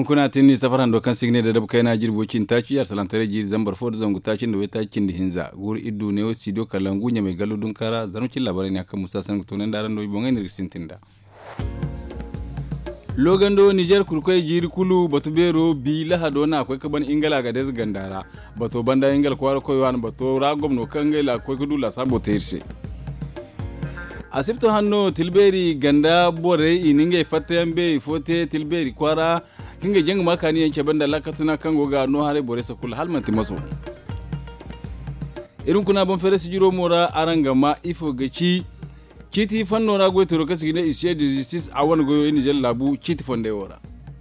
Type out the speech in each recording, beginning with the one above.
kuna tinni safaran do kan signe da dab kaina jirbocin taci yar salantare ji zambar fo da zangu tacin da wai tacin da hinza gur iddu ne wasi do kalangu nya mai galudun kara zanucin labarai ne akan musa san tunan daran do bonga ne risintinda logando niger kurkoy jiri kulu batu bero bi lahado na akwai kaban ingala ga des gandara bato banda ingal kwaro koy wan bato ragom no kangela koy kudula sabo terse asibto hanno tilberi ganda bore ininge fatembe fote tilberi kwara kinga jeng makani yanke banda lakatuna kango ga no hare bore sakul halmanti maso irin kuna ban fere sijiro mora arangama ifo gaci kiti fanno na goy toro kasi ne isiye de justice awan goyo ni jel labu kiti fonde wora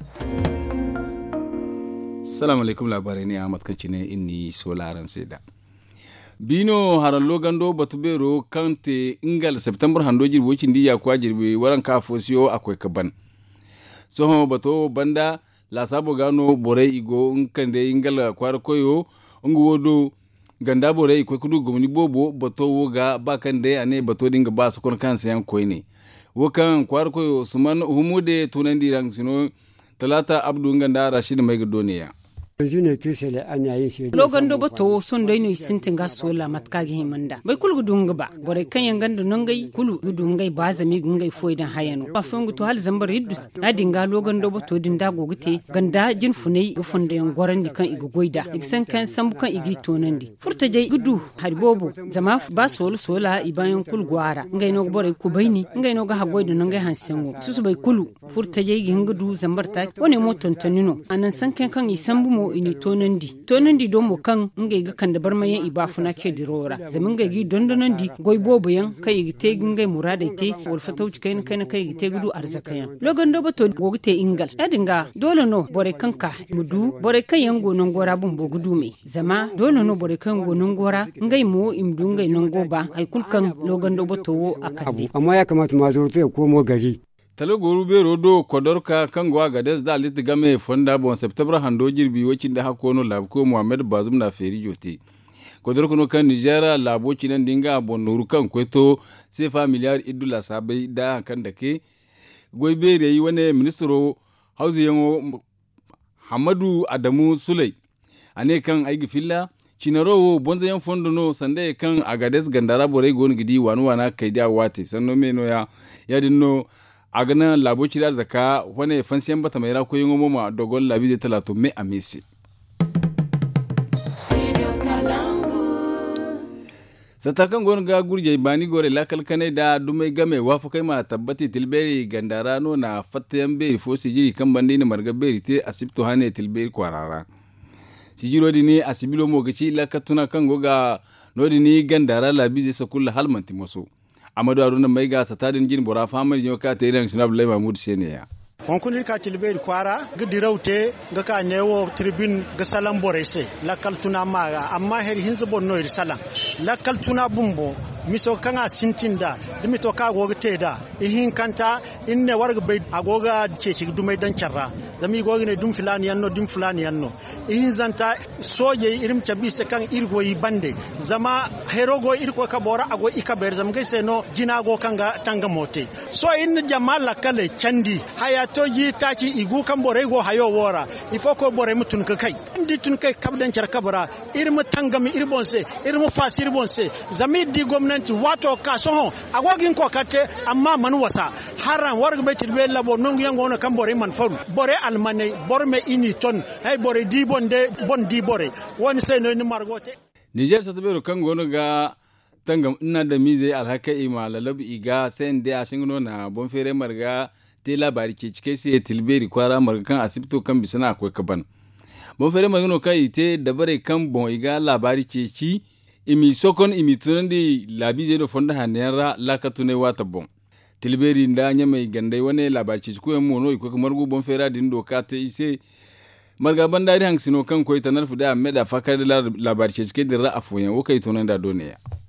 assalamu alaikum labarai ne Ahmad kaci ne inni solaran seda bino harallo gando batubero kante ingal september hando jirbo cindi ya kwa jirbe waran ka fosiyo akwai kaban so bato banda la sabo gano bore igo nkande ingal kwar koyo ngu wodo ganda bore ko kudu gomni bobo bato woga bakande ane bato dinga ba su kon kansa yan koyne wokan kwar koyo suman humude tunandi rang sino talata abdu nganda rashid mai doniya logando bato son dai no sintinga sola matka gi himanda bai kul gudunga ba bore kan yanganda nongai kulu gudungai ba zami gungai foidan hayano ba fongu to hal zambar yiddu na dinga logando bato dinda gogute ganda jin funai gufunde yan gorandi kan igu goida iksan kan sambu kan igi tonandi furta jai gudu haribobo zama ba sola ibayan kul gwara ngai no bore ku baini ngai no ga hagoida nongai hansengo susu bai kulu furta jai gingudu zambar ta woni mo tontonino anan san kan isambu ini tonandi do mo kan ngai ga kan da barmayan ibafuna ke dirora zamin ga gi dondonandi goy bobo yan kai gi te ngai murada te wal fatauci kai gi te gudu arzakayan logan do bato gogite ingal adinga dole no bore kanka mudu bore kan yan gonon gora bun bo gudu me zama dole no bore kan gonon gora ngai mo imdu ngai non goba ai kulkan logan do bato wo akadi amma ya kamata ma zo ta komo gari talo goru be rodo kodorka kangwa gades da lit game fonda bon september hando jirbi wacin da hakono labko Muhammad Bazum na feri joti kodorko no kan Nigeria labo cinan dinga bon nuru kan kweto se familiar idula sabai da kan dake goibe reyi wane ministro hauzi yango Hamadu Adamu Sulai ane kan aigi filla cinaro bonza yan fondo no sande kan agades gandara bore gon gidi wana kaida wate sanno meno ya dinno agana laboci da zaka wane fansiyan bata mai rako yin goma dogon labi zai talato mai a mesi satakan gwan ga gurje bani gore lakal kanai da dumai game wafu kai ma tabbati tilberi gandara no na fatayan beri fo sijiri kan bandi ne marga beri te asibto hane tilberi kwarara sijiro dini asibilo mo gaci lakatuna kan goga no dini gandara labi zai sakulla halmanti maso Amadu Haruna mai ga satadin jin bora famar yau ka ta idan Sinab Lai Mahmud Sene ya. Honkuni ka tilbe kwara ga diraute ga ka newo tribune ga salam borese lakal tuna maga amma her hinzo bonno ir salam lakal tuna bumbo miso kanga sintinda dimito ka goga teda ihin kanta inne warga bay agoga ceci dumai dan charra zami goga ne dum filani yanno ihin zanta soje irim cabise kan irgoyi bande zama herogo irko ka bora ago ikaber zam gaise no jinago kanga tanga mote so in jamala kale candi hayato yi taki igu kan bore go hayo wora ifo ko bore mutun ka kai indi tun kai kabdan char kabara irmu tangami irbonse irmu fasir bonse zami di gomnanti wato kaso agogin ko kate amma man wasa haran warga betil be labo nongu yango no kan bore man faru bore almane borme ini ton hay bore di bonde bon di bore woni sai no ni margote Niger sa tabero kan gono ga tangam ina da mize alhaka imala lab iga sai inde a shingno na bon fere marga te labari ke cike sai tilberi kwara marga kan asibito kan bisana akwai kaban bon fere magano kai te da bare kan bon iga labari ke ci imi sokon imi tunandi labi zai da fonda hanera lakatune wata bon tilberi nda nya mai gandai wane labari ke ko mo no ko kamar go bon fere din doka te ise marga bandari hang sino kan ko itanar fuda meda fakar labari ke cike da ra'afu yan wo kai tunanda doniya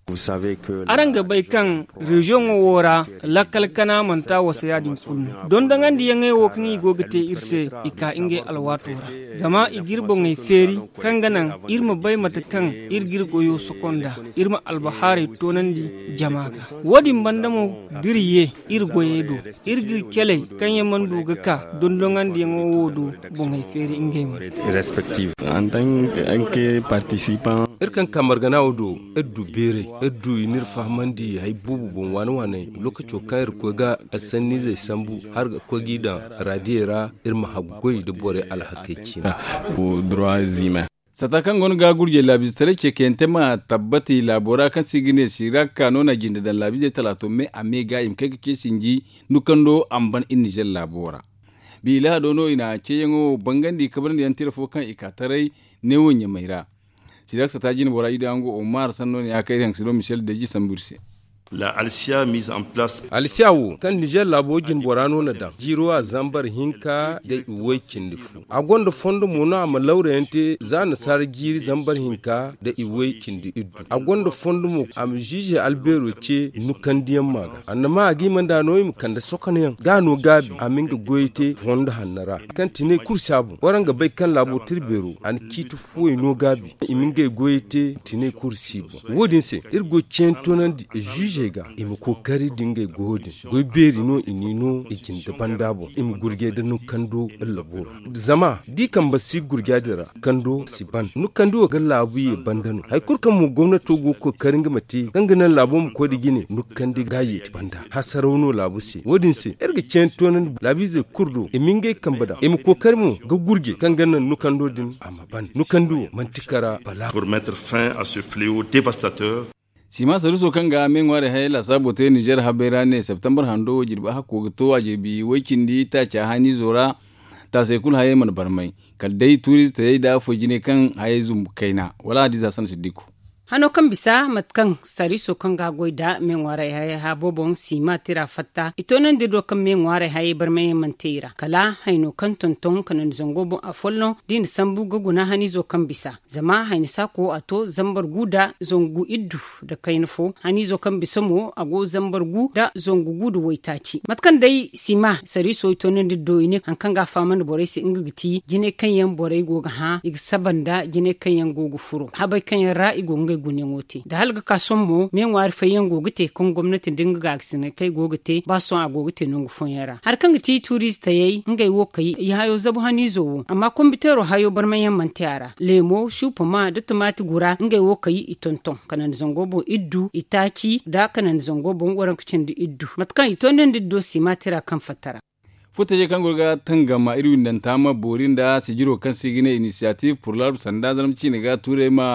Aranga bai kan region wora lakal kana manta wasa yadin kullu don dangan di yangai wo kan igo gate irse ika inge alwato zama igirbo ngai feri kanganan irma bai mata kan irgir goyo sokonda irma albahari tonandi jamaga wodi bandamo diriye irgoyedo irgir kele kan yaman duga ka don dangan di yango wodo bo ngai feri inge respective en tant que participant irkan kamar gana wodo eddu bere eddu inir fahmandi hay bubu bon wani lokaco kayar ko ga asanni zai sambu har ga ko gidan radiyera irma haggoi da bore alhakaici na au droit humain. Satakan gon ga gurje labistare ke kente ma tabbati labora kan sigine shiraka nona jinda dan labize talato me amega imke ke sinji nukando amban inijel labora bi ila dono ina ceyengo bangandi kabarni antira fo kan ikatarai ne wonya maira sidak satajin bora idango Omar sanno ne akai ran silo Michel Deji Samburse. La Alicia mise en place. Alicia wo kan Niger labogin borano na da jiro a zambar hinka da iwoikin difu. A gonda fondo mona ma laurente za na sar jiri zambar hinka da iwoikin di iddu. A gonda fondo mu am jije albero ce nukandiyan maga. Annama agi manda noyim kan da sokanayan gano gabi aminga goyite fondo hannara. Kan tine kursabu waranga bai kan labo tirbero an kitu fuwe no gabi iminga goyite tine kursibu. Wodin se irgo centonan di jije ga imu kokari dinga godin goy beri no inino ikin da bandabo imu gurge da nu kando labura zama di kan basi gurge da kando siban nu kando ga labu ye bandano hay kurkan mu gwamnati go kokarin ga mate ganganan labo mu ko digine nu kandi gaye banda hasarono labu se wodin se erga cento nan labize kurdo iminge kambada imu kokari mu ga gurge ganganan nu kando din amaban nu kando mantikara bala pour mettre fin à ce fléau dévastateur. Sima saruso kanga men ware hayla sabote Niger habera ne September hando jirba hakko to wajibi wakindi ta cha hani zora ta sai kul haye man barmai kaldai tourist yayi da fojine kan haye zum kaina wala diza san siddiku hano kan bisa matkan sariso kan ga goida men ware haye ha bobon sima tira fatta itonan de do kan men ware haye barmai mantira kala haino kan tonton kan zangobo a folno din sambu guguna hani zo kan bisa zama haini sako ato zambar guda zongu iddu da kainfo hani zo kan bisa mo ago zambar gu da zongu gudu waitaci matkan dai sima sariso itonan de do ini kan ga faman bore si ingigiti jine kan yan bore goga ha igsabanda jine kan yan gogu furo habai kan yan ra'i gonga gunen wote da halga kason mo men war fayen gogite kon gwamnati dinga ga aksine kai gogite ba son a gogite nungu fon yara har kan ti tourist tayi ngai wo kai ya hayo zabu hani zo amma kompitero hayo barmayan mantiara lemo shupama da tomati gura ngai wo kai itonton kanan zangobo iddu itaci da kanan zangobo waran kicin da iddu matkan itonnen diddo simatira kan fatara futaje kan gurga tangama irwin dan tama borin da sijiro kan sigine initiative pour l'arbre sanda zanamci ne ga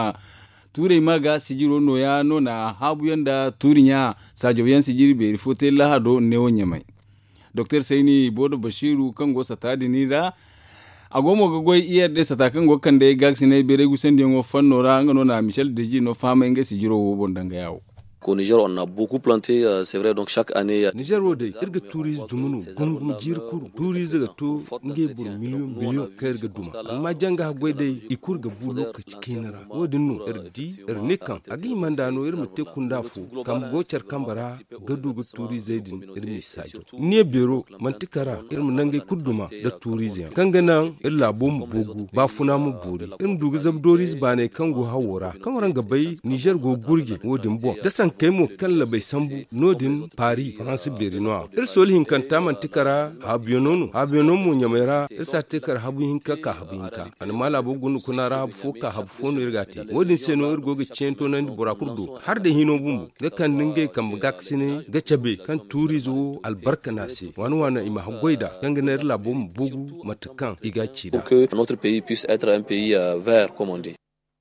ture ma ga sijiro no ya no na habu yanda turinya sajo yan sijiri be fote lahado ne wonya mai Dr. Saini Bodo Bashiru kan go satadi ni da agomo ga goy iya de satakan go kan de gaksi ne bere gusen de ngo fannora ngano na Michel Deji no fama nge sijiro wo bondanga yawo. Au Niger, on a beaucoup planté, c'est vrai, donc chaque année... Niger wode irga tourisme dumunu gungum jirkur tourisme ga to nge bur million kairga duma amma janga ha goide ikurga bu lokaci kinara wodin no irdi irnikan agi mandano irma te kunda fu kam gocer kambara gadu ga tourisme din irmi sajo ne bero mantikara irma nange kurduma da tourisme kangana illa bom bogu ba funa mu bori irm duga zabdoris bane kango hawora kamaranga bai Niger go gurge wodin bo dasan kemo kalla bai sambu nodin Paris France Berinois solhin kan taman tikara habionomu nyamera isa tikara habu hinka ka habu hinka an mala bugun kunara fo ka habu fo no irgati wodin seno irgo ge cento nan burakurdo har da hino bumbu ga kan ninge kam gaksine ga chabe kan turizo albarka nasi wana ima hagoida yangana irla bum bugu matakan igaci da que notre pays puisse être un pays vert comme on dit.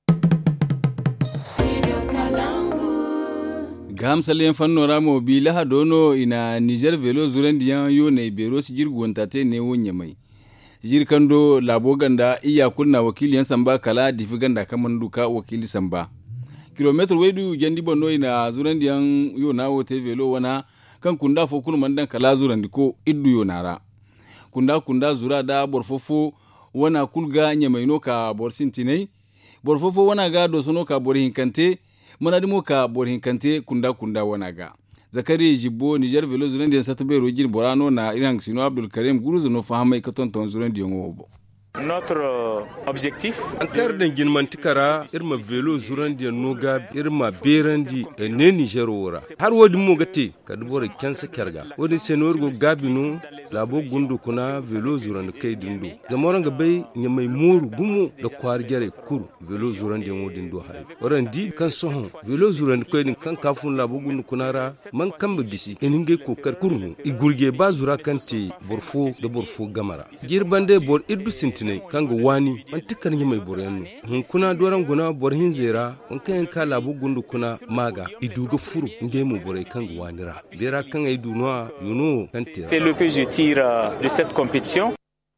Gamsalen fannora mo bi laha dono ina Niger velo zurandiyan yo ne bero si jirgonta te ne wonya mai jirkando labo ganda iya kunna wakiliyan samba kala difi ganda kaman duka wakili samba kilometer wedu jandi bonno ina zurandiyan yo na wote velo wana kan kunda fo kun mandan kala zurandi ko iddu yo nara kunda zura da borfofo wana kulga nyamaino ka borsintinai borfofo wana ga do sono ka borhin kante manadimo ka borhin kante kunda wanaga zakari jibbo Niger velo zurendi en satabe rojin borano na iran sino Abdul Karim guruzo no fahamai katon ton zurendi ngobo. Notre objectif ankar da ginmantikara irma velo zurandi noga irma berandi ne Niger wora har wodi mo gate kadbore kensa kerga wodi senorgo gabinu labo gundu kuna velo zurandi kai dindu zamoranga bay nyamai moru gumu da kwarjare kuru velo zurandi wodin do hare warandi kan sohon velo zurandi kai din kan kafun labo gundu kunara man kamba gisi eninge kokar kurnu igurge ba zura kanti borfo gamara girbande bor iddu ne kanga wani an tikkan yi mai borenu hun kuna doran guna borhin zera on kan kala bu gundu kuna maga iduga furu inde mu borai kanga wanira dera kan ai dunwa yuno kan tira c'est le que je tire de cette compétition.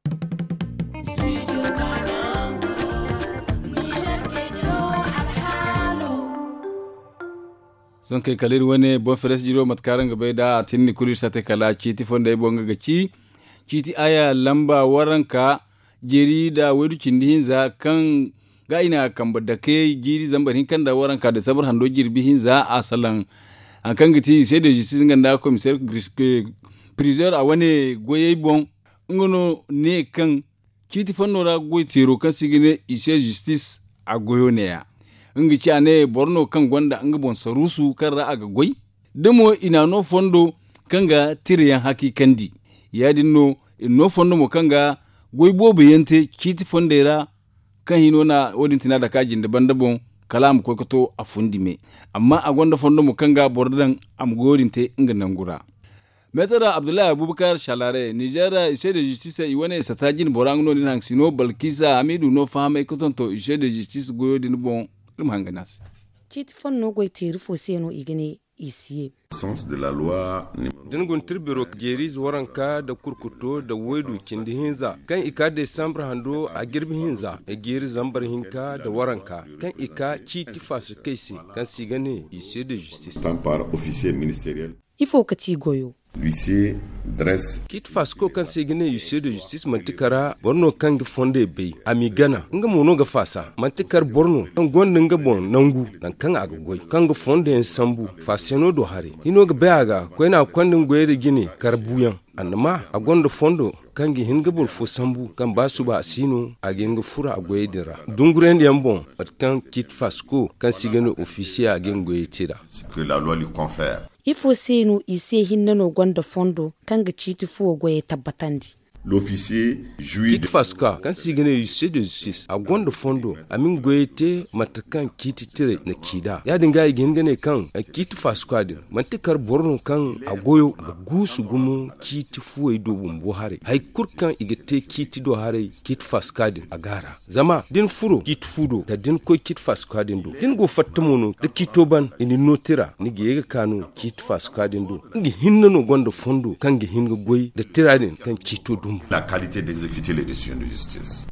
son kai kalir wani bon feres jiro matkaran ga da tinni kulir sate kala ci ti fonda bonga ga ci ti aya lamba waranka jeri da wedu cindihinza kan ga ina kamba da ke jiri zambarin kan da waranka da sabar hando jirbi hinza asalan an kan giti sai da jisi nganda commissaire priseur a wani goye bon ngono ne kan kiti fannora goy tero kan sigine ise justice a goyo ne ya ngi ci ane borno kan gwanda ngi bon sarusu kan ra aga goy demo ina no fondo kanga tiriyan hakikandi ya dinno no fondo mo kanga goy bobe yente kiti fondera kan hino na wodin tina da kajin da bandabon kalam ko kato a fundime amma a gonda fondo mo kanga bordan am godin te inga nangura metara Abdullahi Abubakar Shalare Nigeria ise de justice iwane satajin borangno din hangsino Balkisa Hamidu no fahame kotonto ise de justice goyodin bon dum hanganas kiti fonno goy tiri fo seno igene isiye sens de la loi dingun tirbiro geriz waranka da kurkuto da waidu kindi hinza kan ika December hando a girbi hinza e geri zambar hinka da waranka kan ika ci tifasu kaisi kan sigane isse de justice par officier ministériel ifo kati goyo l'huissier dresse kit fasko kan sigine huissier de justice mantikara borno kan ga fonde be amigana nga mono ga fasa mantikar borno kan gonda nga bon nangu nan kan aga goy kan ga fonde en sambu faseno do hare hino ga bayaga ko ina kwandin goyere gine karbuyan annama a gonda fondo kan gi hinga bol fo sambu kan basu ba sino a genga fura a goyedira dunguren yambon at kan kit fasko kan sigine officier a genga goyetira que la loi lui confère ifo seno ise hinnano gonda fondo kanga chiti fuo goye tabbatandi l'officier jouit kit faska kan sigine huissier de justice a gonda fondo amin goyete matakan kiti tire na kida ya dinga igin gane kan a kit faska din mantikar borno kan a goyo ga gusu gumu kiti fuo do bumbo hare hay kurkan igete kiti do hare kit faska din a gara zama din furo kit fudo da din ko kit faska din do din go fattamono da kitoban ini notira ni ge kanu kit faska din do ngi hinnano gonda fondo kan gi hinga goy da tiradin kan kito do la qualité d'exécuter les décisions de justice.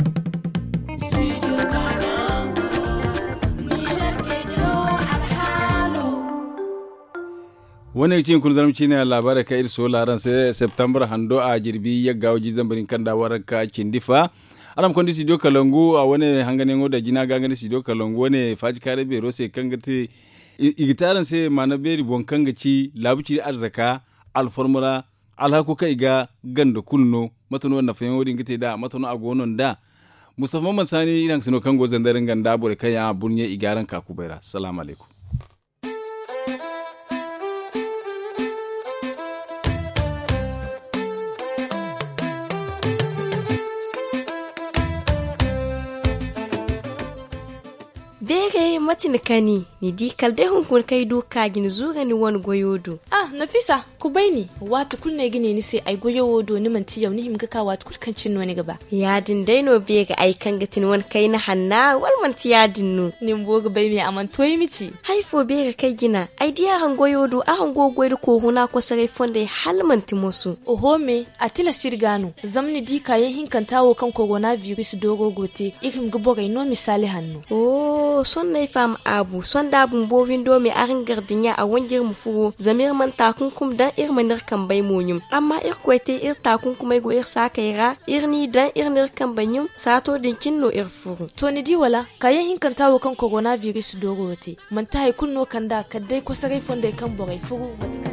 wani cikin kun zarmci ne labarai ka irso laran sai September hando a jirbi ya gawo jizan barin kan da waraka kindifa aram kondi studio kalangu a wani hanganen da jina gangan studio kalangu wani faji kare bero sai kan gate igitaran sai mana beri bon kan gaci labuci arzaka alformura alhaku kai ga ganda kulno matano wannan fayin wadin gite da matano a gonon da musamman masani idan sino kan gozan daren ganda bore kai ya bunye igaran kakubaira assalamu alaikum Bege matin kani ni di kalde hun kun kai doka gin zuga ni wani goyodo. Nafisa ku baini watu kulne gine ni sai ai goyodo ni manti yau ni himga ka watu kulkan cin wani gaba. Ya din dai no bege ai kan gatin wani kai na hanna wal manti ya dinnu. Ni mboga bai me aman toyi mici. Haifo bege kai gina ai dia han goyodo a han gogoydo ko huna ko sare fonde hal manti musu. Oho me atila sirgano zamni di kayan hinkan tawo kan corona virus dogo gote ikim gubo ga no misali hannu. Oh son nai fama am abu sonda bumbo windo me arin gardinya a wangir mu furo zamir man takunkum dan ir manir kan bai monyum amma ir kwete ir takunkum go ir sakaira ir ni dan ir nir kan banyum sato dinkin no ir furo to ni di wala kayan hinkan tawo kan coronavirus dorote man tai kunno kanda kadai ko sarai fonde kan borai furo